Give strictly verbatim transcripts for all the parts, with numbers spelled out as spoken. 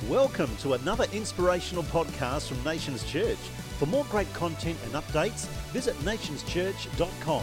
Welcome to another inspirational podcast from Nations Church. For more great content and updates, visit nations church dot com.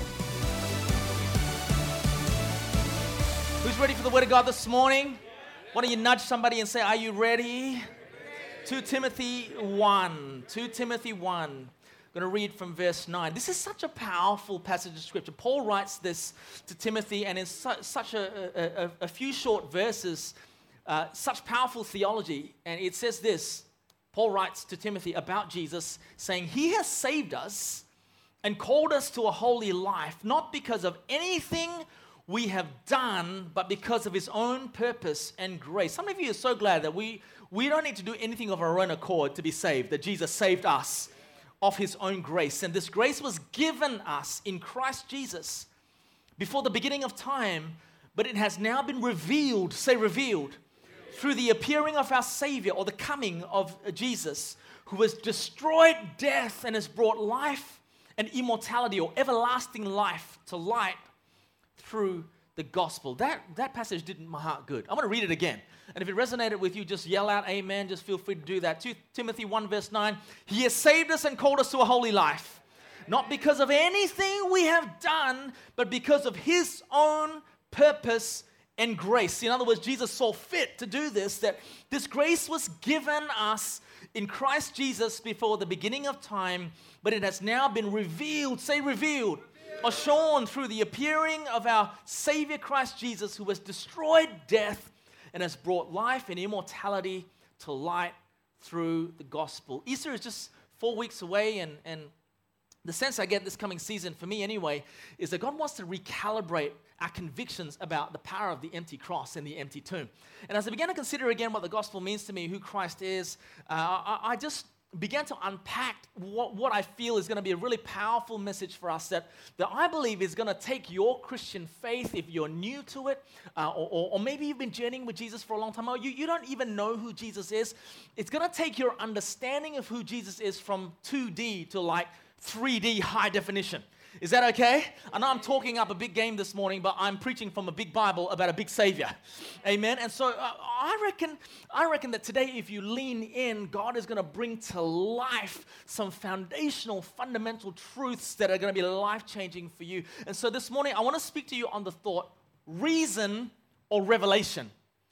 Who's ready for the Word of God this morning? Why don't you nudge somebody and say, are you ready? Second Timothy one. Second Timothy one. I'm going to read from verse nine. This is such a powerful passage of Scripture. Paul writes this to Timothy, and in su- such a, a, a few short verses, uh, such powerful theology. And it says this, Paul writes to Timothy about Jesus, saying, He has saved us and called us to a holy life, not because of anything we have done, but because of His own purpose and grace. Some of you are so glad that we, we don't need to do anything of our own accord to be saved, that Jesus saved us of His own grace. And this grace was given us in Christ Jesus before the beginning of time, but it has now been revealed, say revealed, through the appearing of our Savior, or the coming of Jesus, who has destroyed death and has brought life and immortality, or everlasting life, to light through the gospel. That, that passage did my heart good. I'm going to read it again. And if it resonated with you, just yell out amen. Just feel free to do that. Second Timothy one verse nine. He has saved us and called us to a holy life, not because of anything we have done, but because of His own purpose and grace. In other words, Jesus saw fit to do this, that this grace was given us in Christ Jesus before the beginning of time, but it has now been revealed, say revealed, or shown through the appearing of our Savior Christ Jesus, who has destroyed death and has brought life and immortality to light through the gospel. Easter is just four weeks away, and, and the sense I get this coming season, for me anyway, is that God wants to recalibrate our convictions about the power of the empty cross and the empty tomb. And as I began to consider again what the gospel means to me, who Christ is, uh, I, I just began to unpack what, what I feel is going to be a really powerful message for us that, that I believe is going to take your Christian faith, if you're new to it, uh, or, or, or maybe you've been journeying with Jesus for a long time, or you, you don't even know who Jesus is. It's going to take your understanding of who Jesus is from two D to like three D high definition. Is that okay? I know I'm talking up a big game this morning, but I'm preaching from a big Bible about a big Savior. Amen? And so uh, I reckon I reckon that today, if you lean in, God is going to bring to life some foundational, fundamental truths that are going to be life-changing for you. And so this morning, I want to speak to you on the thought, reason or revelation.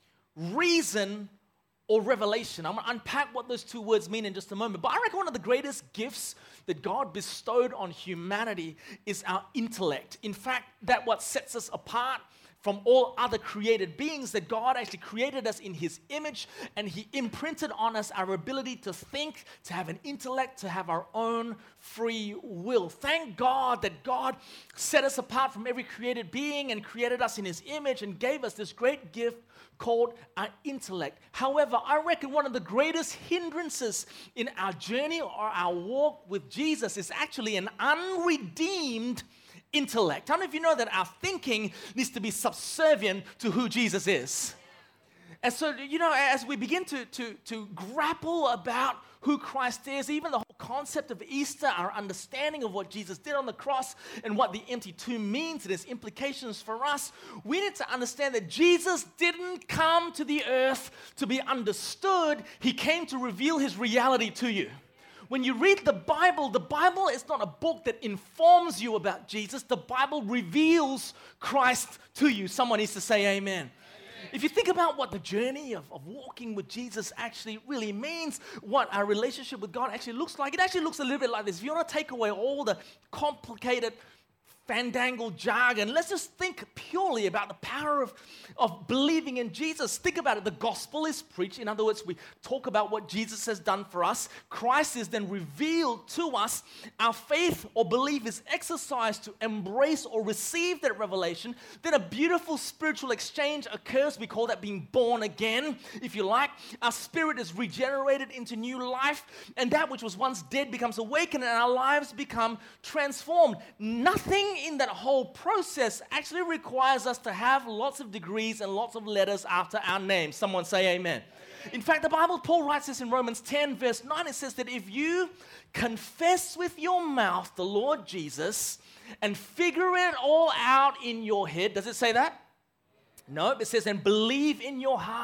Reason or revelation. I'm going to unpack what those two words mean in just a moment. But I reckon one of the greatest gifts that God bestowed on humanity is our intellect. In fact, that what sets us apart from all other created beings, that God actually created us in His image, and He imprinted on us our ability to think, to have an intellect, to have our own free will. Thank God that God set us apart from every created being and created us in His image and gave us this great gift called our intellect. However, I reckon one of the greatest hindrances in our journey or our walk with Jesus is actually an unredeemed intellect. How many of you know that our thinking needs to be subservient to who Jesus is? And so, you know, as we begin to, to, to grapple about who Christ is, even the whole concept of Easter, our understanding of what Jesus did on the cross and what the empty tomb means and its implications for us, we need to understand that Jesus didn't come to the earth to be understood. He came to reveal His reality to you. When you read the Bible, the Bible is not a book that informs you about Jesus. The Bible reveals Christ to you. Someone needs to say amen. If you think about what the journey of, of walking with Jesus actually really means, what our relationship with God actually looks like, it actually looks a little bit like this. If you want to take away all the complicated fandangled jargon, let's just think purely about the power of, of believing in Jesus. Think about it. The gospel is preached. In other words, we talk about what Jesus has done for us. Christ is then revealed to us. Our faith or belief is exercised to embrace or receive that revelation. Then a beautiful spiritual exchange occurs. We call that being born again, if you like. Our spirit is regenerated into new life, and that which was once dead becomes awakened, and our lives become transformed. Nothing in that whole process actually requires us to have lots of degrees and lots of letters after our name. Someone say amen. In fact, the Bible, Paul writes this in Romans ten, verse nine. It says that if you confess with your mouth the Lord Jesus and figure it all out in your head, does it say that? No, it says, and believe in your heart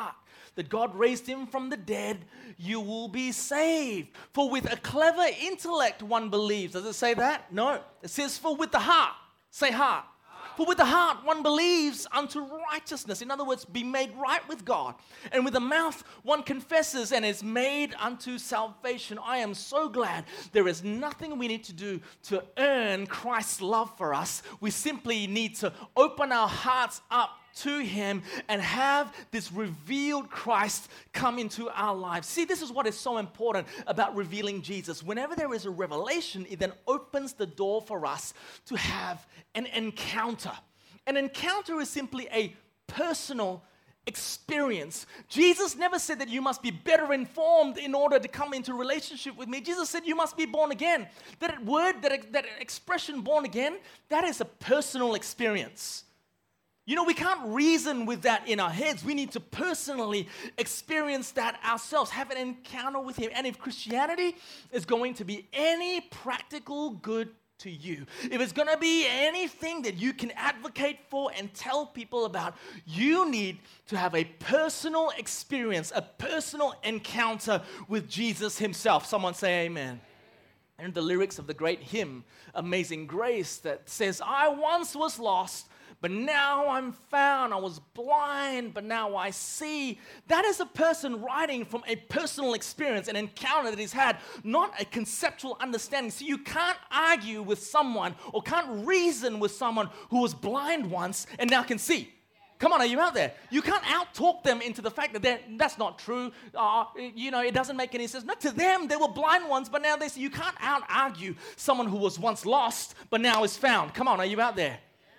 that God raised him from the dead, you will be saved. For with a clever intellect one believes. Does it say that? No. It says, for with the heart. Say heart. For with the heart one believes unto righteousness. In other words, be made right with God. And with the mouth one confesses and is made unto salvation. I am so glad there is nothing we need to do to earn Christ's love for us. We simply need to open our hearts up to him and have this revealed Christ come into our lives. See, this is what is so important about revealing Jesus. Whenever there is a revelation, it then opens the door for us to have an encounter. An encounter is simply a personal experience. Jesus never said that you must be better informed in order to come into relationship with me. Jesus said you must be born again. That word, that, that expression born again, that is a personal experience. You know, we can't reason with that in our heads. We need to personally experience that ourselves, have an encounter with him. And if Christianity is going to be any practical good to you, if it's going to be anything that you can advocate for and tell people about, you need to have a personal experience, a personal encounter with Jesus himself. Someone say amen. And the lyrics of the great hymn, Amazing Grace, that says, I once was lost, but now I'm found. I was blind, but now I see. That is a person writing from a personal experience, an encounter that he's had, not a conceptual understanding. So you can't argue with someone or can't reason with someone who was blind once and now can see. Come on, are you out there? You can't out-talk them into the fact that that's not true. Uh, you know, it doesn't make any sense. Not to them, they were blind once, but now they see. You can't out-argue someone who was once lost, but now is found. Come on, are you out there?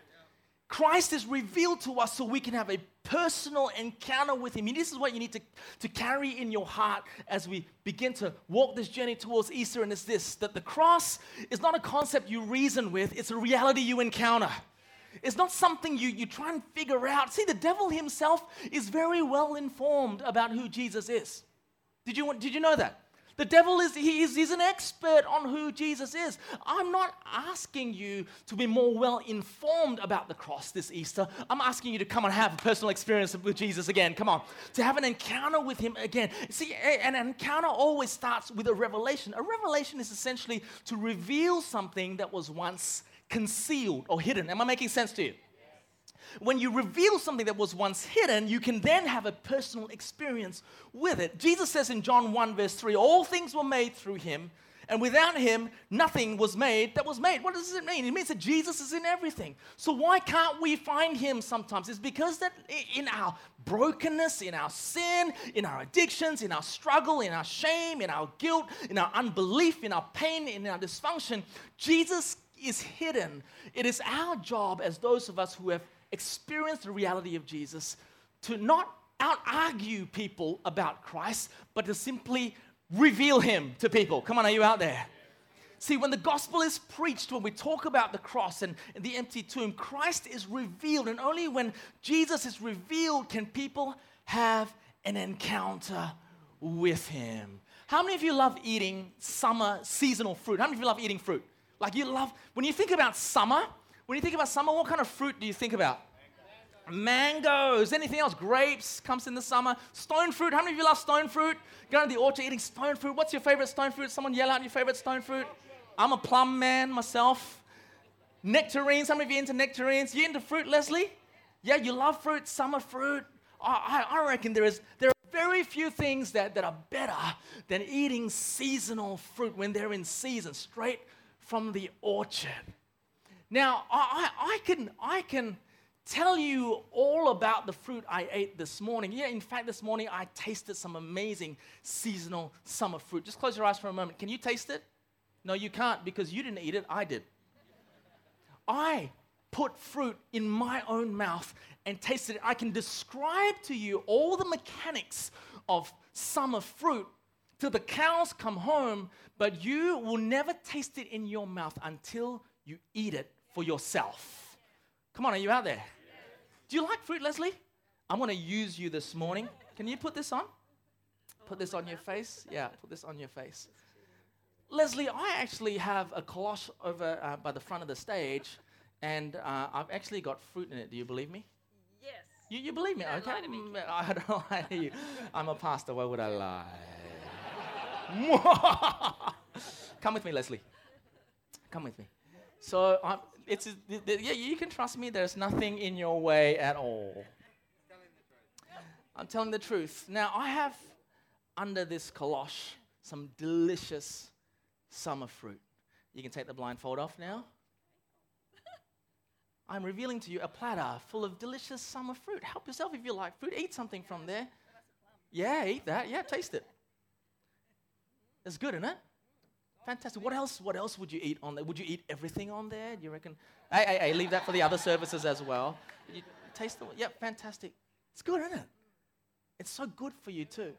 Christ is revealed to us so we can have a personal encounter with him. And this is what you need to, to carry in your heart as we begin to walk this journey towards Easter, and it's this, that the cross is not a concept you reason with, it's a reality you encounter. It's not something you, you try and figure out. See, the devil himself is very well informed about who Jesus is. Did you, did you know that? The devil is, he is he's an expert on who Jesus is. I'm not asking you to be more well informed about the cross this Easter. I'm asking you to come and have a personal experience with Jesus again. Come on. To have an encounter with him again. See, an encounter always starts with a revelation. A revelation is essentially to reveal something that was once concealed or hidden. Am I making sense to you? When you reveal something that was once hidden, you can then have a personal experience with it. Jesus says in John one verse three, all things were made through him, and without him, nothing was made that was made. What does it mean? It means that Jesus is in everything. So why can't we find him sometimes? It's because that in our brokenness, in our sin, in our addictions, in our struggle, in our shame, in our guilt, in our unbelief, in our pain, in our dysfunction, Jesus is hidden. It is our job as those of us who have experienced the reality of Jesus to not out-argue people about Christ, but to simply reveal him to people. Come on, are you out there? See, when the gospel is preached, when we talk about the cross and, and the empty tomb, Christ is revealed, and only when Jesus is revealed can people have an encounter with him. How many of you love eating summer seasonal fruit? How many of you love eating fruit? Like you love, when you think about summer, When you think about summer, what kind of fruit do you think about? Mangoes. Mangoes. Anything else? Grapes comes in the summer. Stone fruit. How many of you love stone fruit? Going to the orchard eating stone fruit. What's your favorite stone fruit? Someone yell out your favorite stone fruit. I'm a plum man myself. Nectarines. How many of you into nectarines? You into fruit, Leslie? Yeah, you love fruit, summer fruit. I, I reckon there is there are very few things that, that are better than eating seasonal fruit when they're in season, straight from the orchard. Now, I, I, I can I can tell you all about the fruit I ate this morning. Yeah, in fact, this morning I tasted some amazing seasonal summer fruit. Just close your eyes for a moment. Can you taste it? No, you can't, because you didn't eat it, I did. I put fruit in my own mouth and tasted it. I can describe to you all the mechanics of summer fruit till the cows come home, but you will never taste it in your mouth until you eat it for yourself. Come on, are you out there? Do you like fruit, Leslie? I'm going to use you this morning. Can you put this on? Put this on your face? Yeah, put this on your face. Leslie, I actually have a cloche over uh, by the front of the stage, and uh, I've actually got fruit in it. Do you believe me? Yes. You, you believe me, Don't okay? lie to me. Mm, I don't lie to you. I'm a pastor. Why would I lie? Come with me, Leslie. Come with me. So um, it's yeah, you can trust me. There's nothing in your way at all. I'm telling the truth. Now I have under this coloche some delicious summer fruit. You can take the blindfold off now. I'm revealing to you a platter full of delicious summer fruit. Help yourself if you like fruit. Eat something from there. Yeah, eat that. Yeah, taste it. It's good, isn't it? Fantastic. What else? What else would you eat on there? Would you eat everything on there? Do you reckon? Hey, hey, hey, leave that for the other services as well. You taste the. Yeah, fantastic. It's good, isn't it? It's so good for you too.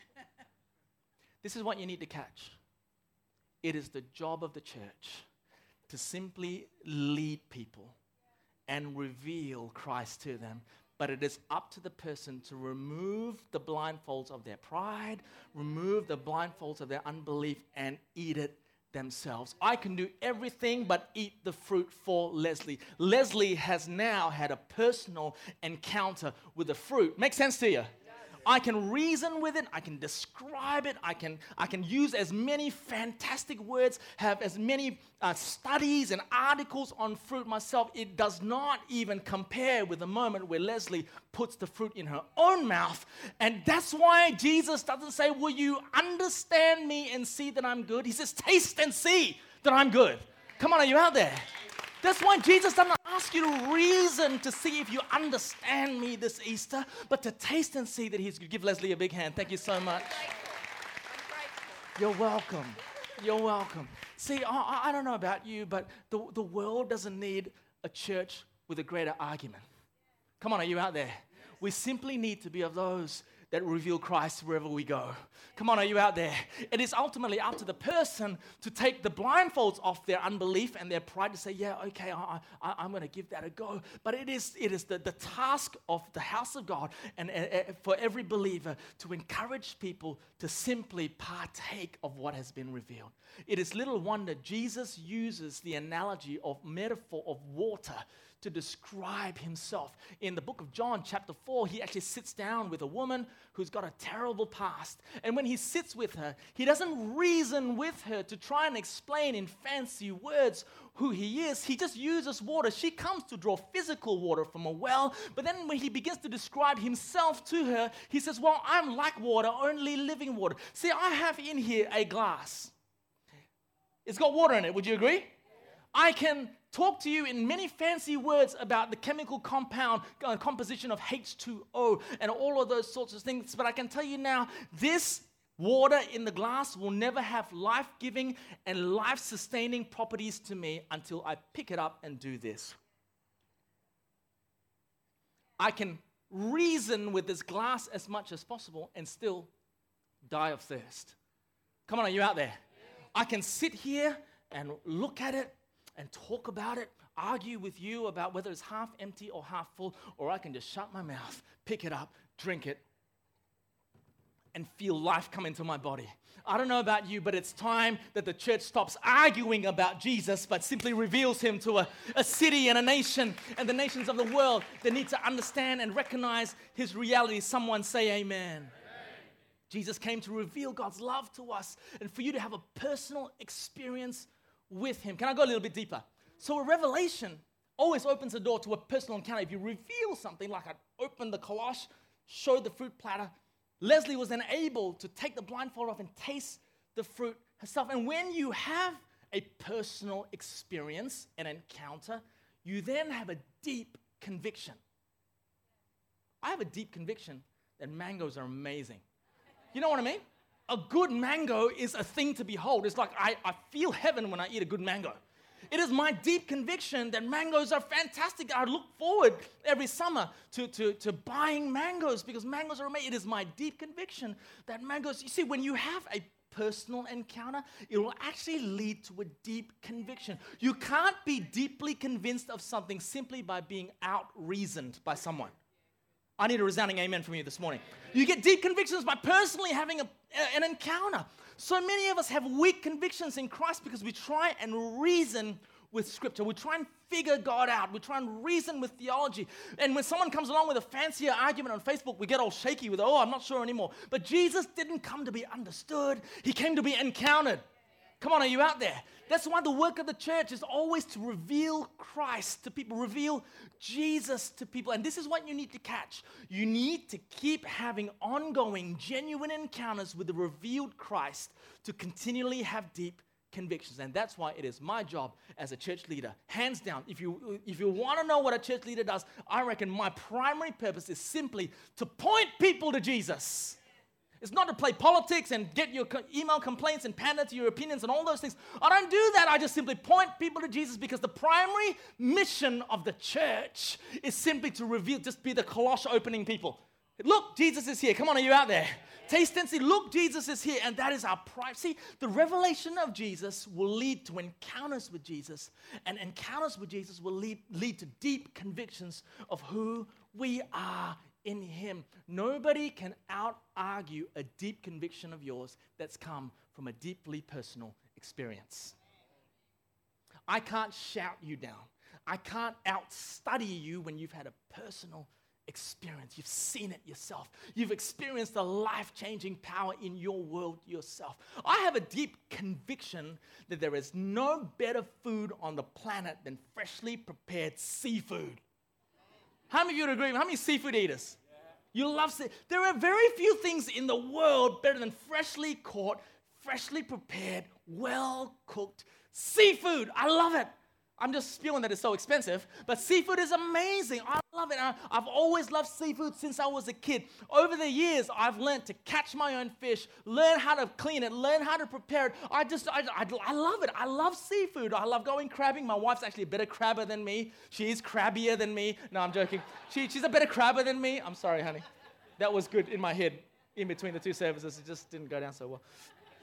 This is what you need to catch. It is the job of the church to simply lead people and reveal Christ to them. But it is up to the person to remove the blindfolds of their pride, remove the blindfolds of their unbelief, and eat it themselves. I can do everything but eat the fruit for Leslie. Leslie has now had a personal encounter with the fruit. Make sense to you? I can reason with it, I can describe it, I can, I can use as many fantastic words, have as many uh, studies and articles on fruit myself. It does not even compare with the moment where Leslie puts the fruit in her own mouth. And that's why Jesus doesn't say, will you understand me and see that I'm good? He says, taste and see that I'm good. Come on, are you out there? That's why Jesus doesn't ask you to reason to see if you understand me this Easter, but to taste and see that he's good. Give Leslie a big hand. Thank you so much. You're welcome. You're welcome. See, I, I don't know about you, but the, the world doesn't need a church with a greater argument. Come on, are you out there? We simply need to be of those that reveal Christ wherever we go. Come on, are you out there? It is ultimately up to the person to take the blindfolds off their unbelief and their pride to say, yeah, okay, I, I, I'm going to give that a go. But it is it is the, the task of the house of God and uh, for every believer to encourage people to simply partake of what has been revealed. It is little wonder Jesus uses the analogy of metaphor of water to describe himself. In the book of John, chapter four, he actually sits down with a woman who's got a terrible past. And when he sits with her, he doesn't reason with her to try and explain in fancy words who he is. He just uses water. She comes to draw physical water from a well, but then when he begins to describe himself to her, he says, well, I'm like water, only living water. See, I have in here a glass. It's got water in it, would you agree? I can talk to you in many fancy words about the chemical compound uh, composition of H two O and all of those sorts of things, but I can tell you now, this water in the glass will never have life-giving and life-sustaining properties to me until I pick it up and do this. I can reason with this glass as much as possible and still die of thirst. Come on, are you out there? I can sit here and look at it and talk about it, argue with you about whether it's half empty or half full, or I can just shut my mouth, pick it up, drink it, and feel life come into my body. I don't know about you, but it's time that the church stops arguing about Jesus, but simply reveals him to a, a city and a nation and the nations of the world that need to understand and recognize his reality. Someone say amen. Amen. Jesus came to reveal God's love to us and for you to have a personal experience with him. Can I go a little bit deeper? So a revelation always opens the door to a personal encounter. If you reveal something, like I opened the coloche, showed the fruit platter, Leslie was then able to take the blindfold off and taste the fruit herself. And when you have a personal experience, an encounter, you then have a deep conviction. I have a deep conviction that mangoes are amazing. You know what I mean? A good mango is a thing to behold. It's like I, I feel heaven when I eat a good mango. It is my deep conviction that mangoes are fantastic. I look forward every summer to, to, to buying mangoes because mangoes are amazing. It is my deep conviction that mangoes, you see, when you have a personal encounter, it will actually lead to a deep conviction. You can't be deeply convinced of something simply by being out-reasoned by someone. I need a resounding amen from you this morning. You get deep convictions by personally having a, a, an encounter. So many of us have weak convictions in Christ because we try and reason with Scripture. We try and figure God out. We try and reason with theology. And when someone comes along with a fancier argument on Facebook, we get all shaky with, oh, I'm not sure anymore. But Jesus didn't come to be understood. He came to be encountered. Come on, are you out there? That's why the work of the church is always to reveal Christ to people, reveal Jesus to people. And this is what you need to catch. You need to keep having ongoing, genuine encounters with the revealed Christ to continually have deep convictions. And that's why it is my job as a church leader, hands down. If you, if you want to know what a church leader does, I reckon my primary purpose is simply to point people to Jesus. It's not to play politics and get your email complaints and pander to your opinions and all those things. I don't do that. I just simply point people to Jesus because the primary mission of the church is simply to reveal, just be the colosh opening people. Look, Jesus is here. Come on, are you out there? Taste and see. Look, Jesus is here. And that is our prime. See, the revelation of Jesus will lead to encounters with Jesus. And encounters with Jesus will lead, lead to deep convictions of who we are in Him. Nobody can out-argue a deep conviction of yours that's come from a deeply personal experience. I can't shout you down. I can't out-study you when you've had a personal experience. You've seen it yourself. You've experienced the life-changing power in your world yourself. I have a deep conviction that there is no better food on the planet than freshly prepared seafood. How many of you would agree? How many seafood eaters? You love seafood. There are very few things in the world better than freshly caught, freshly prepared, well-cooked seafood. I love it. I'm just spewing that it's so expensive, but seafood is amazing. I love it. I, I've always loved seafood since I was a kid. Over the years, I've learned to catch my own fish, learn how to clean it, learn how to prepare it. I just, I, I, I love it. I love seafood. I love going crabbing. My wife's actually a better crabber than me. She is crabbier than me. No, I'm joking. She, she's a better crabber than me. I'm sorry, honey. That was good in my head in between the two services. It just didn't go down so well.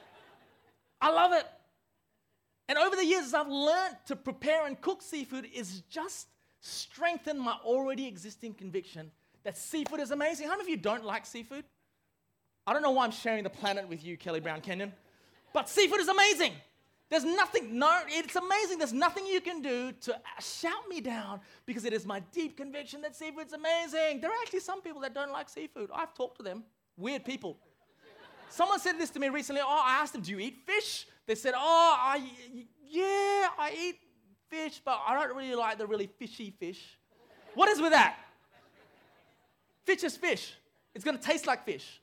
I love it. And over the years, as I've learned to prepare and cook seafood, is just strengthened my already existing conviction that seafood is amazing. How many of you don't like seafood? I don't know why I'm sharing the planet with you, Kelly Brown Kenyon, but seafood is amazing. There's nothing, no, it's amazing. There's nothing you can do to shout me down because it is my deep conviction that seafood's amazing. There are actually some people that don't like seafood. I've talked to them, weird people. Someone said this to me recently. Oh, I asked them, do you eat fish? They said, oh, I, yeah, I eat fish, but I don't really like the really fishy fish. What is with that? Fish is fish. It's going to taste like fish.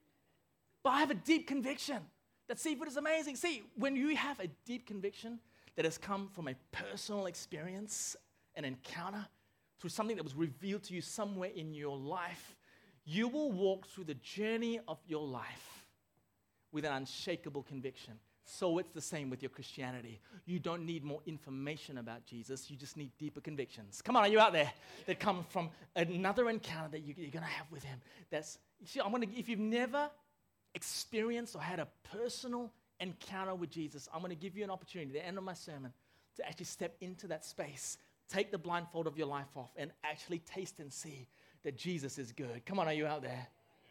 But I have a deep conviction that seafood is amazing. See, when you have a deep conviction that has come from a personal experience, an encounter, through something that was revealed to you somewhere in your life, you will walk through the journey of your life with an unshakable conviction. So it's the same with your Christianity. You don't need more information about Jesus. You just need deeper convictions. Come on, are you out there? That come from another encounter that you, you're going to have with Him. That's, see, I'm going to, if you've never experienced or had a personal encounter with Jesus, I'm going to give you an opportunity at the end of my sermon to actually step into that space, take the blindfold of your life off, and actually taste and see that Jesus is good. Come on, are you out there?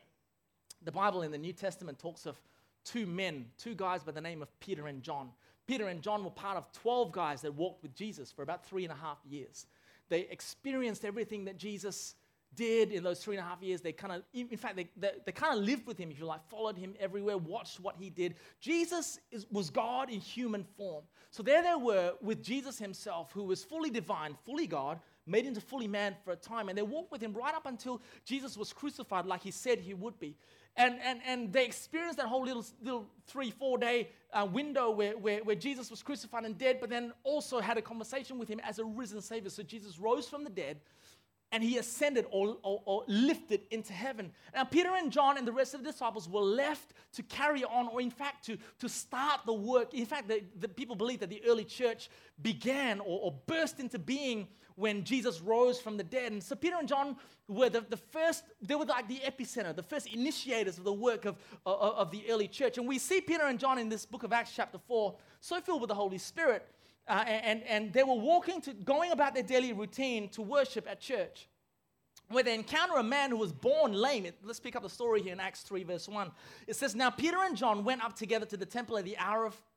The Bible in the New Testament talks of two men, two guys by the name of Peter and John. Peter and John were part of twelve guys that walked with Jesus for about three and a half years. They experienced everything that Jesus did in those three and a half years. They kind of, in fact, they, they, they kind of lived with Him, if you like, followed Him everywhere, watched what He did. Jesus is, was God in human form. So there they were with Jesus Himself, who was fully divine, fully God, made into fully man for a time. And they walked with Him right up until Jesus was crucified like He said He would be. And, and, and they experienced that whole little, little three, four day uh, window where, where, where Jesus was crucified and dead, but then also had a conversation with Him as a risen Savior. So Jesus rose from the dead and He ascended or, or, or lifted into heaven. Now, Peter and John and the rest of the disciples were left to carry on, or in fact, to, to start the work. In fact, the, the people believe that the early church began or, or burst into being when Jesus rose from the dead. And so Peter and John were the, the first, they were like the epicenter, the first initiators of the work of, of, of the early church. And we see Peter and John in this book of Acts chapter four, so filled with the Holy Spirit. Uh, and, and they were walking to, going about their daily routine to worship at church, where they encounter a man who was born lame. Let's pick up the story here in Acts three, verse one. It says, now Peter and John went up together to the temple at the hour of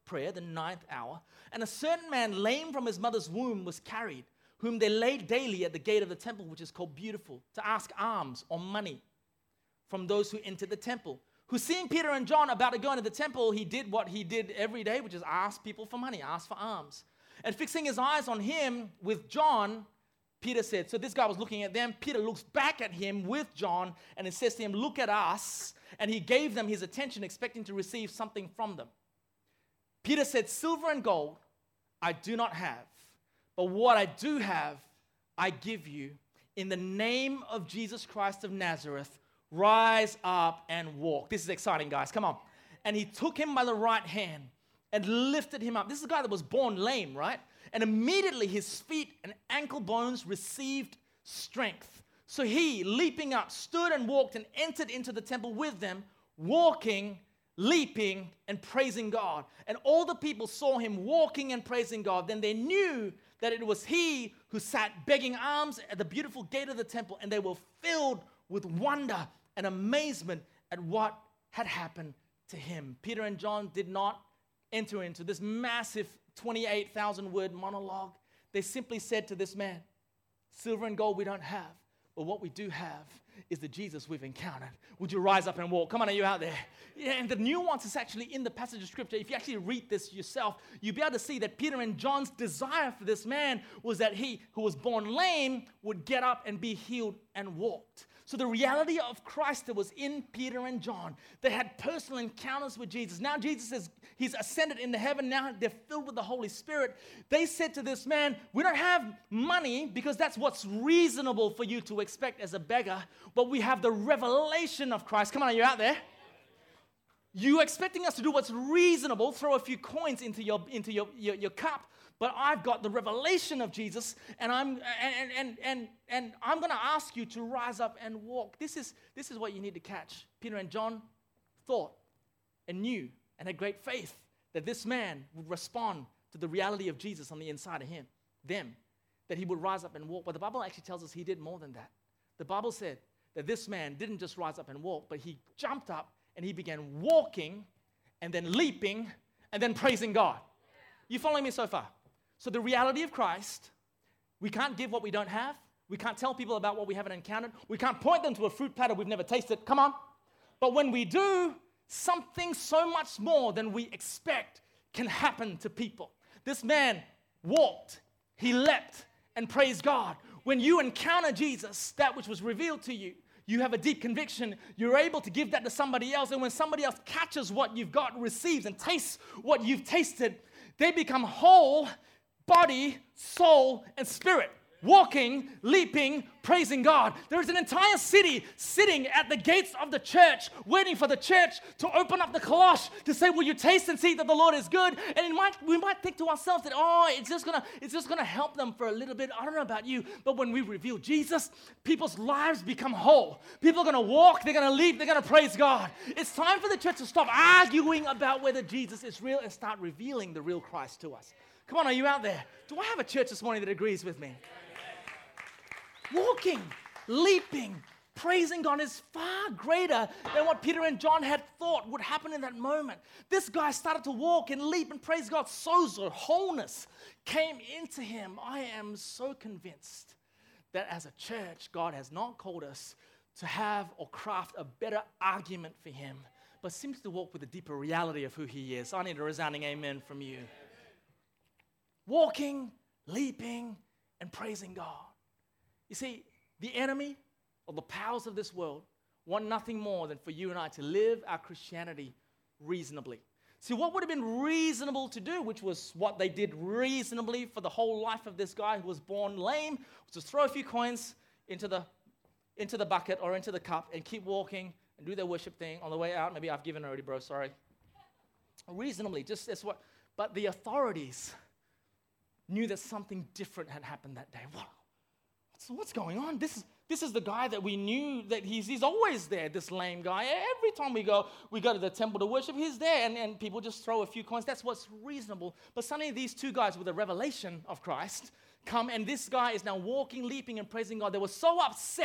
prayer, the ninth hour, and a certain man lame from his mother's womb was carried, whom they laid daily at the gate of the temple, which is called Beautiful, to ask alms or money from those who entered the temple. Who, seeing Peter and John about to go into the temple, he did what he did every day, which is ask people for money, ask for alms. And fixing his eyes on him with John, Peter said, so this guy was looking at them. Peter looks back at him with John, and it says to him, look at us. And he gave them his attention, expecting to receive something from them. Peter said, silver and gold I do not have, but what I do have, I give you. In the name of Jesus Christ of Nazareth, rise up and walk. This is exciting, guys. Come on. And he took him by the right hand and lifted him up. This is a guy that was born lame, right? And immediately his feet and ankle bones received strength. So he, leaping up, stood and walked and entered into the temple with them, walking, leaping, and praising God. And all the people saw him walking and praising God. Then they knew that it was he who sat begging alms at the beautiful gate of the temple, and they were filled with wonder and amazement at what had happened to him. Peter and John did not enter into this massive twenty-eight thousand word monologue. They simply said to this man, silver and gold we don't have, but what we do have is the Jesus we've encountered. Would you rise up and walk? Come on, are you out there? Yeah, and the nuance is actually in the passage of Scripture. If you actually read this yourself, you'll be able to see that Peter and John's desire for this man was that he, who was born lame, would get up and be healed and walked. So the reality of Christ that was in Peter and John, they had personal encounters with Jesus. Now Jesus is, he's ascended into heaven. Now they're filled with the Holy Spirit. They said to this man, we don't have money because that's what's reasonable for you to expect as a beggar, but we have the revelation of Christ. Come on, are you out there? You expecting us to do what's reasonable, throw a few coins into your, into your, your, your cup, but I've got the revelation of Jesus, and I'm and and and and I'm going to ask you to rise up and walk. This is this is what you need to catch. Peter and John thought and knew and had great faith that this man would respond to the reality of Jesus on the inside of him, them, that he would rise up and walk. But the Bible actually tells us he did more than that. The Bible said that this man didn't just rise up and walk, but he jumped up and he began walking and then leaping and then praising God. You following me so far? So the reality of Christ, we can't give what we don't have. We can't tell people about what we haven't encountered. We can't point them to a fruit platter we've never tasted. Come on. But when we do, something so much more than we expect can happen to people. This man walked, he leapt, and praised God. When you encounter Jesus, that which was revealed to you, you have a deep conviction, you're able to give that to somebody else. And when somebody else catches what you've got, receives, and tastes what you've tasted, they become whole, body, soul, and spirit. Walking, leaping, praising God. There is an entire city sitting at the gates of the church, waiting for the church to open up the cloche to say, will you taste and see that the Lord is good? And it might, we might think to ourselves that, oh, it's just gonna, it's just gonna help them for a little bit. I don't know about you, but when we reveal Jesus, people's lives become whole. People are gonna walk, they're gonna leap, they're gonna praise God. It's time for the church to stop arguing about whether Jesus is real and start revealing the real Christ to us. Come on, are you out there? Do I have a church this morning that agrees with me? Walking, leaping, praising God is far greater than what Peter and John had thought would happen in that moment. This guy started to walk and leap and praise God. Sozo, wholeness came into him. I am so convinced that as a church, God has not called us to have or craft a better argument for him, but simply to walk with a deeper reality of who he is. I need a resounding amen from you. Walking, leaping, and praising God. You see, the enemy or the powers of this world want nothing more than for you and I to live our Christianity reasonably. See, what would have been reasonable to do, which was what they did reasonably for the whole life of this guy who was born lame, was just throw a few coins into the, into the bucket or into the cup and keep walking and do their worship thing on the way out. Maybe I've given already, bro, sorry. Reasonably, just that's what. But the authorities knew that something different had happened that day. What? So what's going on? This is this is the guy that we knew that he's he's always there, this lame guy. Every time we go, we go to the temple to worship, he's there, and, and people just throw a few coins. That's what's reasonable. But suddenly these two guys with a revelation of Christ come, and this guy is now walking, leaping, and praising God. They were so upset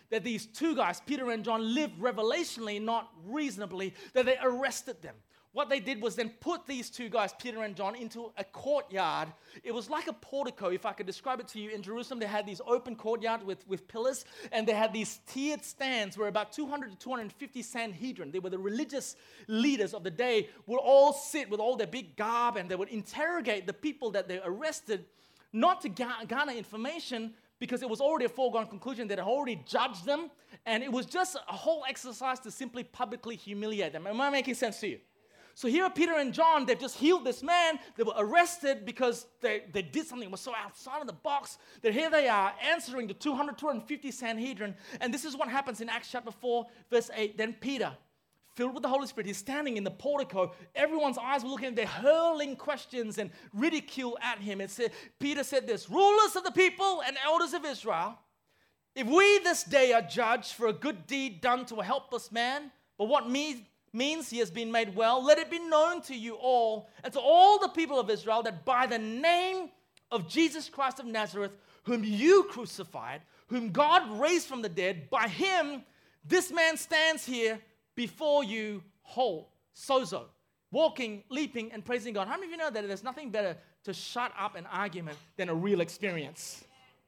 that these two guys, Peter and John, lived revelationally, not reasonably, that they arrested them. What they did was then put these two guys, Peter and John, into a courtyard. It was like a portico, if I could describe it to you. In Jerusalem, they had these open courtyards with, with pillars, and they had these tiered stands where about two hundred to two hundred fifty Sanhedrin, they were the religious leaders of the day, would all sit with all their big garb, and they would interrogate the people that they arrested, not to ga- garner information, because it was already a foregone conclusion that had already judged them, and it was just a whole exercise to simply publicly humiliate them. Am I making sense to you? So here are Peter and John. They've just healed this man. They were arrested because they, they did something that was so outside of the box that here they are answering the two hundred, two hundred fifty Sanhedrin. And this is what happens in Acts chapter four, verse eight. Then Peter, filled with the Holy Spirit, he's standing in the portico. Everyone's eyes were looking at him. They're hurling questions and ridicule at him. It said, Peter said this, rulers of the people and elders of Israel, if we this day are judged for a good deed done to a helpless man, but what me means he has been made well, let it be known to you all and to all the people of Israel that by the name of Jesus Christ of Nazareth, whom you crucified, whom God raised from the dead, by him this man stands here before you whole, sozo, walking, leaping, and praising God. How many of you know that there's nothing better to shut up an argument than a real experience?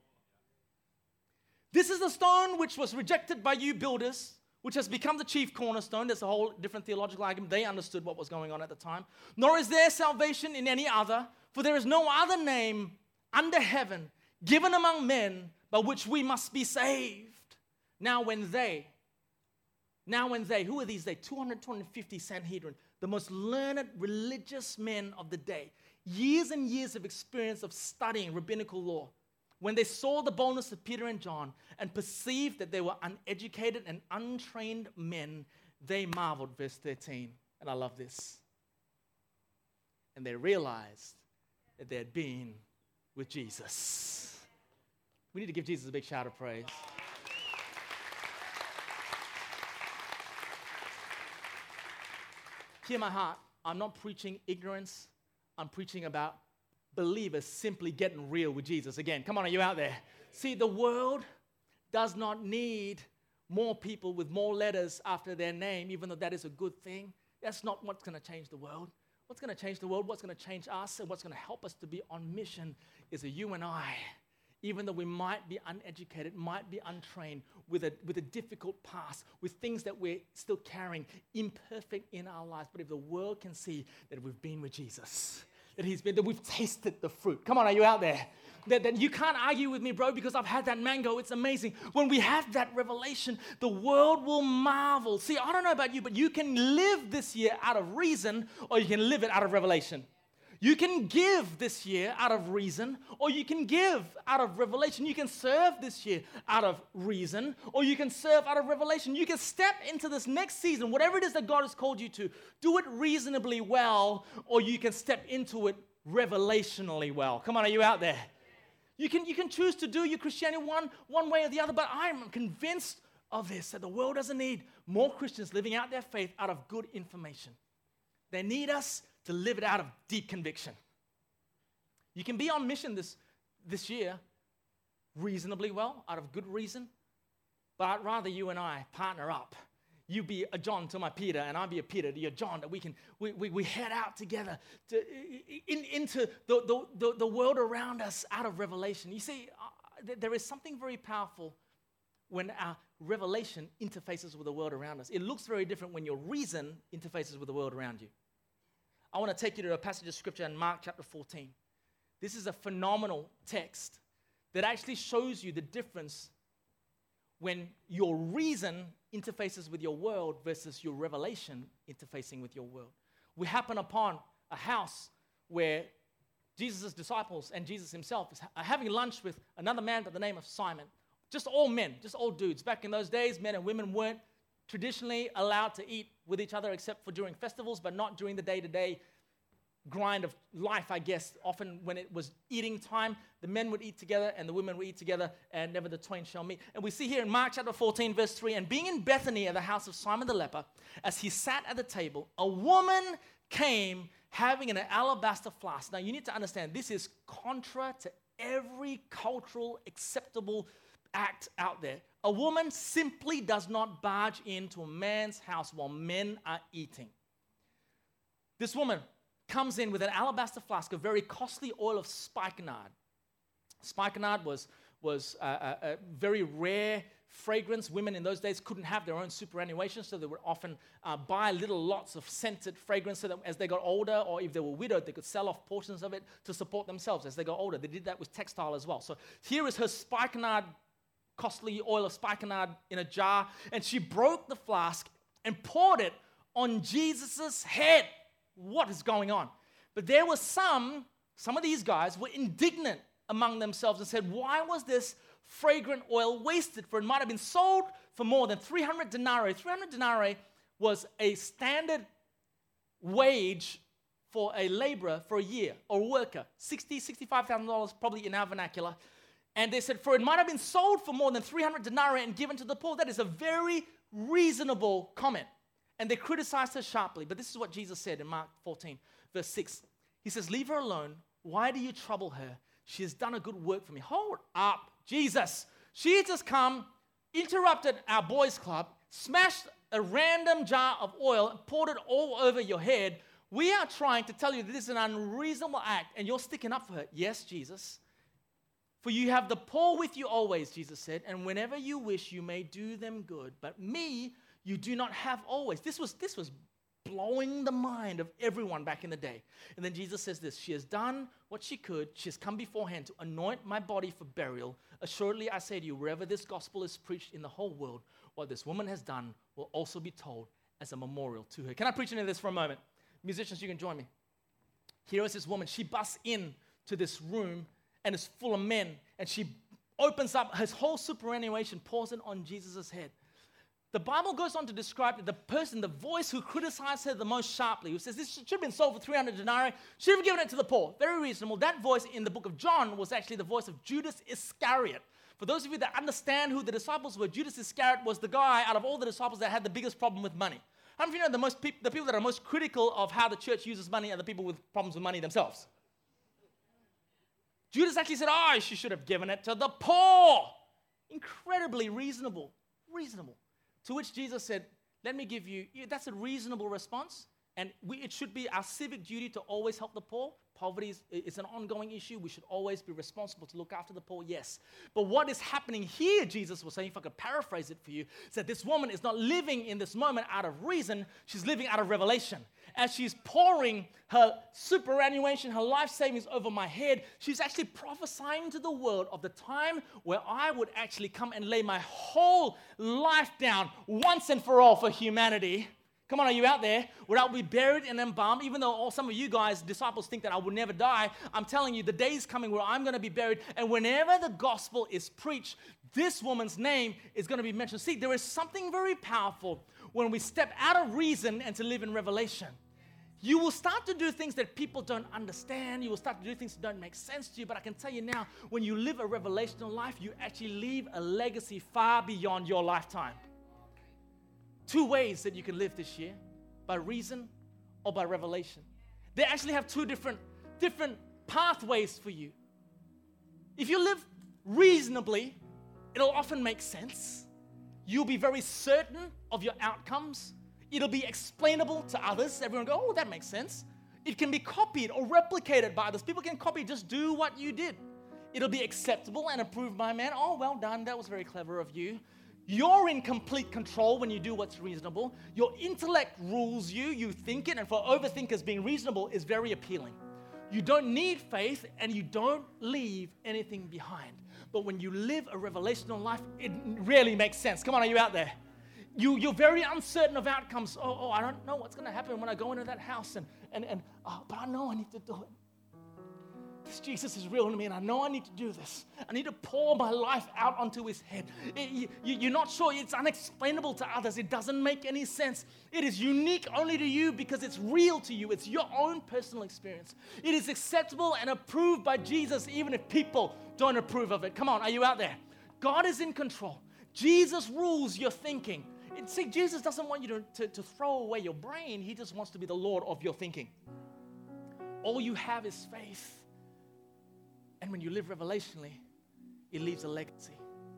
This is the stone which was rejected by you builders, which has become the chief cornerstone. There's a whole different theological argument. They understood what was going on at the time. Nor is there salvation in any other, for there is no other name under heaven given among men by which we must be saved. Now when they, now when they, who are these they? two hundred, two hundred fifty Sanhedrin, the most learned religious men of the day, years and years of experience of studying rabbinical law, when they saw the boldness of Peter and John and perceived that they were uneducated and untrained men, they marveled, verse thirteen. And I love this. And they realized that they had been with Jesus. We need to give Jesus a big shout of praise. Hear my heart. I'm not preaching ignorance. I'm preaching about believers simply getting real with Jesus. Again, come on, are you out there? See, the world does not need more people with more letters after their name, even though that is a good thing. That's not what's going to change the world. What's going to change the world, what's going to change us, and what's going to help us to be on mission is a you and I, even though we might be uneducated, might be untrained, with a, with a difficult past, with things that we're still carrying, imperfect in our lives. But if the world can see that we've been with Jesus, that he's been, that we've tasted the fruit. Come on, are you out there? That, that you can't argue with me, bro, because I've had that mango. It's amazing. When we have that revelation, the world will marvel. See, I don't know about you, but you can live this year out of reason, or you can live it out of revelation. You can give this year out of reason, or you can give out of revelation. You can serve this year out of reason, or you can serve out of revelation. You can step into this next season, whatever it is that God has called you to, do it reasonably well, or you can step into it revelationally well. Come on, are you out there? You can, you can choose to do your Christianity one, one way or the other, but I'm convinced of this, that the world doesn't need more Christians living out their faith out of good information. They need us to live it out of deep conviction. You can be on mission this, this year reasonably well, out of good reason, but I'd rather you and I partner up. You be a John to my Peter, and I'll be a Peter to your John, that we can we, we, we head out together to, in, into the, the, the, the world around us out of revelation. You see, uh, there is something very powerful when our revelation interfaces with the world around us. It looks very different when your reason interfaces with the world around you. I want to take you to a passage of scripture in Mark chapter fourteen. This is a phenomenal text that actually shows you the difference when your reason interfaces with your world versus your revelation interfacing with your world. We happen upon a house where Jesus' disciples and Jesus himself are having lunch with another man by the name of Simon. Just all men, just all dudes. Back in those days, men and women weren't traditionally allowed to eat with each other except for during festivals, but not during the day-to-day grind of life, I guess. Often when it was eating time, the men would eat together and the women would eat together, and never the twain shall meet. And we see here in Mark chapter fourteen, verse three, and being in Bethany at the house of Simon the leper, as he sat at the table, a woman came having an alabaster flask. Now you need to understand, this is contra to every cultural acceptable act out there. A woman simply does not barge into a man's house while men are eating. This woman comes in with an alabaster flask of very costly oil of spikenard. Spikenard was, was a, a, a very rare fragrance. Women in those days couldn't have their own superannuation, so they would often uh, buy little lots of scented fragrance so that as they got older, or if they were widowed, they could sell off portions of it to support themselves as they got older. They did that with textile as well. So here is her spikenard, costly oil of spikenard in a jar, and she broke the flask and poured it on Jesus' head. What is going on? But there were some, some of these guys were indignant among themselves and said, why was this fragrant oil wasted? For it might have been sold for more than three hundred denarii. three hundred denarii was a standard wage for a laborer for a year, or a worker. sixty thousand dollars, sixty-five thousand dollars probably in our vernacular. And they said, for it might have been sold for more than three hundred denarii and given to the poor. That is a very reasonable comment. And they criticized her sharply. But this is what Jesus said in Mark fourteen, verse six. He says, leave her alone. Why do you trouble her? She has done a good work for me. Hold up, Jesus. She has just come, interrupted our boys' club, smashed a random jar of oil, and poured it all over your head. We are trying to tell you that this is an unreasonable act, and you're sticking up for her. Yes, Jesus. For you have the poor with you always, Jesus said, and whenever you wish, you may do them good. But me, you do not have always. This was, this was blowing the mind of everyone back in the day. And then Jesus says this, she has done what she could. She has come beforehand to anoint my body for burial. Assuredly, I say to you, wherever this gospel is preached in the whole world, what this woman has done will also be told as a memorial to her. Can I preach into this for a moment? Musicians, you can join me. Here is this woman. She busts in to this room and is full of men. And she opens up his whole superannuation, pours it on Jesus' head. The Bible goes on to describe that the person, the voice who criticized her the most sharply, who says this should have been sold for three hundred denarii, should have given it to the poor. Very reasonable. That voice in the book of John was actually the voice of Judas Iscariot. For those of you that understand who the disciples were, Judas Iscariot was the guy out of all the disciples that had the biggest problem with money. How many of you know the, most peop- the people that are most critical of how the church uses money are the people with problems with money themselves? Judas actually said, oh, she should have given it to the poor. Incredibly reasonable. Reasonable. To which Jesus said, let me give you, that's a reasonable response. And we, it should be our civic duty to always help the poor. Poverty is, is an ongoing issue. We should always be responsible to look after the poor, yes. But what is happening here, Jesus was saying, if I could paraphrase it for you, is that this woman is not living in this moment out of reason. She's living out of revelation. As she's pouring her superannuation, her life savings over my head, she's actually prophesying to the world of the time where I would actually come and lay my whole life down once and for all for humanity. Come on, are you out there? Where I'll be buried and embalmed, even though all some of you guys, disciples, think that I will never die. I'm telling you, the day is coming where I'm going to be buried, and whenever the gospel is preached, this woman's name is going to be mentioned. See, there is something very powerful when we step out of reason and to live in revelation. You will start to do things that people don't understand. You will start to do things that don't make sense to you. But I can tell you now, when you live a revelational life, you actually leave a legacy far beyond your lifetime. Two ways that you can live this year, by reason or by revelation. They actually have two different, different pathways for you. If you live reasonably, it'll often make sense. You'll be very certain of your outcomes. It'll be explainable to others. Everyone will go, oh, that makes sense. It can be copied or replicated by others. People can copy, just do what you did. It'll be acceptable and approved by man. Oh, well done. That was very clever of you. You're in complete control when you do what's reasonable. Your intellect rules you. You think it. And for overthinkers, being reasonable is very appealing. You don't need faith and you don't leave anything behind. But when you live a revelational life, it rarely makes sense. Come on, are you out there? You, you're very uncertain of outcomes. Oh, oh, I don't know what's going to happen when I go into that house. And, and, and oh, but I know I need to do it. This Jesus is real to me, and I know I need to do this. I need to pour my life out onto his head. It, you, you're not sure. It's unexplainable to others. It doesn't make any sense. It is unique only to you because it's real to you. It's your own personal experience. It is acceptable and approved by Jesus, even if people don't approve of it. Come on, are you out there? God is in control. Jesus rules your thinking. It, see, Jesus doesn't want you to, to, to throw away your brain. He just wants to be the Lord of your thinking. All you have is faith. And when you live revelationally, it leaves a legacy.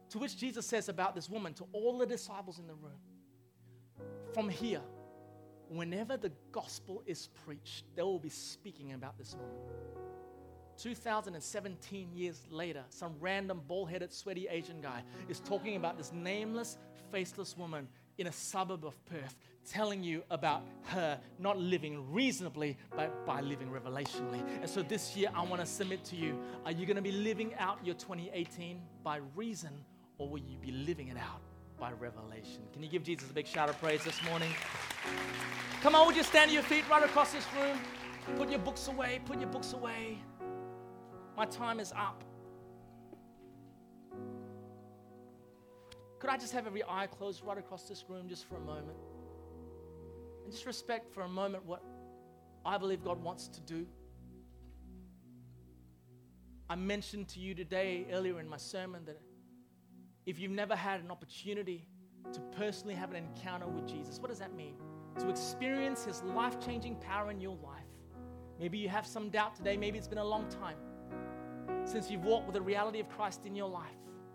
To which Jesus says about this woman to all the disciples in the room, from here, whenever the gospel is preached, they will be speaking about this woman. two thousand seventeen years later, some random bald-headed, sweaty Asian guy is talking about this nameless, faceless woman in a suburb of Perth, telling you about her not living reasonably, but by living revelationally. And so this year, I want to submit to you, are you going to be living out your twenty eighteen by reason, or will you be living it out by revelation? Can you give Jesus a big shout of praise this morning? Come on, would you stand to your feet right across this room? Put your books away, put your books away. My time is up. Could I just have every eye closed right across this room just for a moment? And just respect for a moment what I believe God wants to do. I mentioned to you today, earlier in my sermon, that if you've never had an opportunity to personally have an encounter with Jesus, what does that mean? To experience His life-changing power in your life. Maybe you have some doubt today. Maybe it's been a long time since you've walked with the reality of Christ in your life.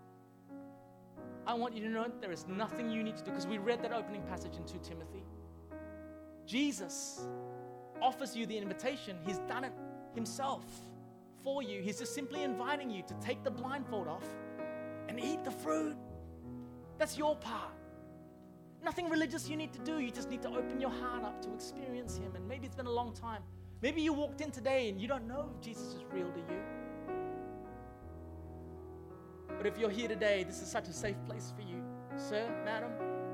I want you to know there is nothing you need to do, because we read that opening passage in Second Timothy. Jesus offers you the invitation. He's done it Himself for you. He's just simply inviting you to take the blindfold off and eat the fruit. That's your part. Nothing religious you need to do. You just need to open your heart up to experience Him. And maybe it's been a long time. Maybe you walked in today and you don't know if Jesus is real to you. But if you're here today, this is such a safe place for you. Sir, madam,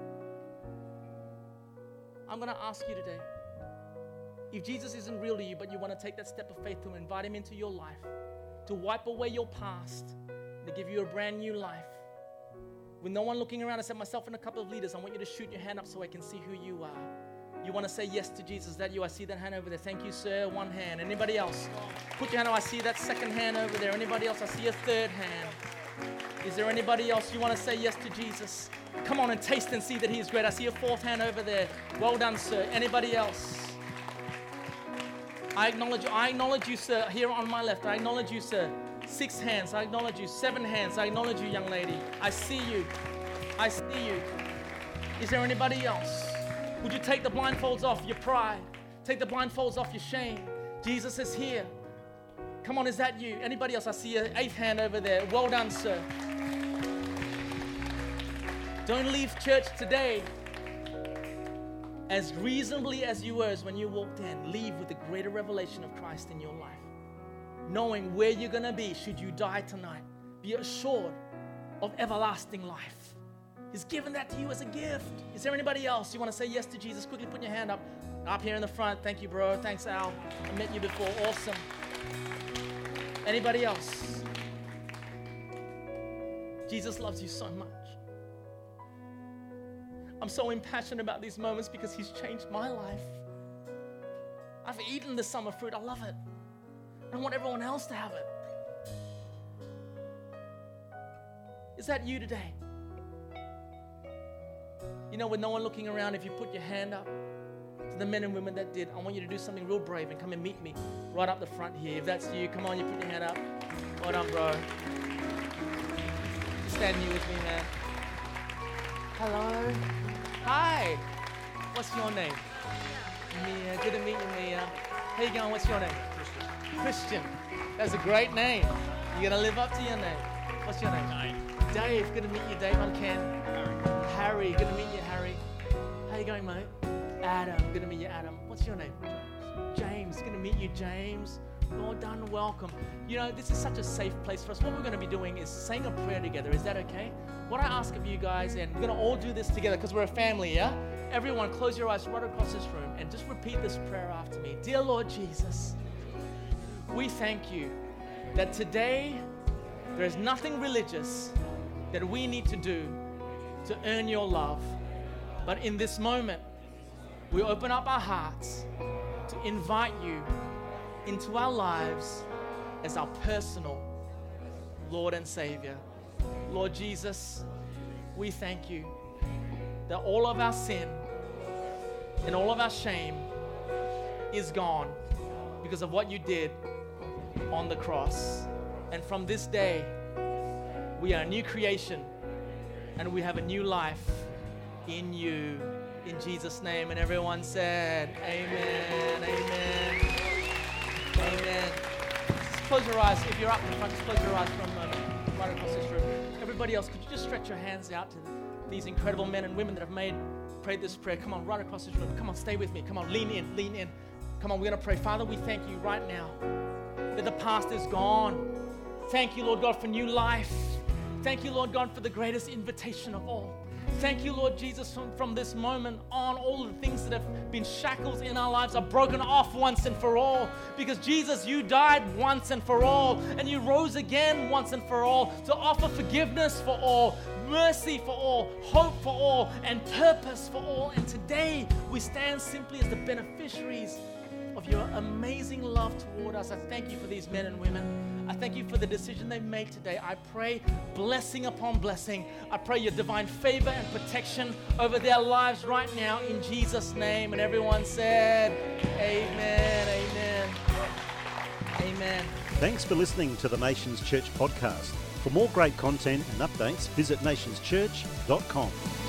I'm going to ask you today, if Jesus isn't real to you, but you want to take that step of faith to invite Him into your life, to wipe away your past, to give you a brand new life, with no one looking around, except myself and a couple of leaders, I want you to shoot your hand up so I can see who you are. You want to say yes to Jesus? Is that you? I see that hand over there. Thank you, sir. One hand. Anybody else? Put your hand up. I see that second hand over there. Anybody else? I see a third hand. Is there anybody else you want to say yes to Jesus? Come on and taste and see that He is great. I see a fourth hand over there. Well done, sir. Anybody else? I acknowledge you. I acknowledge you, sir. Here on my left. I acknowledge you, sir. Six hands. I acknowledge you. Seven hands. I acknowledge you, young lady. I see you. I see you. Is there anybody else? Would you take the blindfolds off your pride? Take the blindfolds off your shame. Jesus is here. Come on, is that you? Anybody else? I see an eighth hand over there. Well done, sir. Don't leave church today as reasonably as you were as when you walked in. Leave with the greater revelation of Christ in your life. Knowing where you're going to be should you die tonight. Be assured of everlasting life. He's given that to you as a gift. Is there anybody else you want to say yes to Jesus? Quickly put your hand up. Up here in the front. Thank you, bro. Thanks, Al. I met you before. Awesome. Anybody else? Jesus loves you so much. I'm so impassioned about these moments because He's changed my life. I've eaten the summer fruit. I love it. I want everyone else to have it. Is that you today? You know, with no one looking around, if you put your hand up to the men and women that did, I want you to do something real brave and come and meet me right up the front here. If that's you, come on, you put your hand up. Well done, bro. Stand here with me, man. Hello. Hi. What's your name? Mia. Good to meet you, Mia. How you going? What's your name? Christian. Christian. That's a great name. You're going to live up to your name. What's your name? Dave. Dave. Good to meet you, Dave. I'm Ken. Harry. Harry. Good to meet you, Harry. How you going, mate? Adam. Good to meet you, Adam. What's your name? James. James. Good to meet you, James. Well done, welcome. You know, this is such a safe place for us. What we're going to be doing is saying a prayer together. Is that okay? What I ask of you guys, and we're going to all do this together because we're a family, yeah? Everyone, close your eyes right across this room and just repeat this prayer after me. Dear Lord Jesus, we thank you that today there is nothing religious that we need to do to earn your love. But in this moment, we open up our hearts to invite you into our lives as our personal Lord and Savior. Lord Jesus, we thank you that all of our sin and all of our shame is gone because of what you did on the cross. And from this day, we are a new creation and we have a new life in you, in Jesus' name. And everyone said, amen, amen, amen. Just close your eyes. If you're up in front, just close your eyes for a moment, right across this room. Everybody else, could you just stretch your hands out to these incredible men and women that have made, prayed this prayer? Come on, right across this room. Come on, stay with me. Come on, lean in, lean in. Come on, we're going to pray. Father, we thank you right now that the past is gone. Thank you, Lord God, for new life. Thank you, Lord God, for the greatest invitation of all. Thank you, Lord Jesus, from, from this moment on, all the things that have been shackles in our lives are broken off once and for all. Because Jesus, you died once and for all, and you rose again once and for all to offer forgiveness for all, mercy for all, hope for all, and purpose for all. And today we stand simply as the beneficiaries of your amazing love toward us. I thank you for these men and women. I thank you for the decision they made today. I pray blessing upon blessing. I pray your divine favor and protection over their lives right now in Jesus' name. And everyone said, amen, amen, amen. Thanks for listening to the Nations Church podcast. For more great content and updates, visit nations church dot com.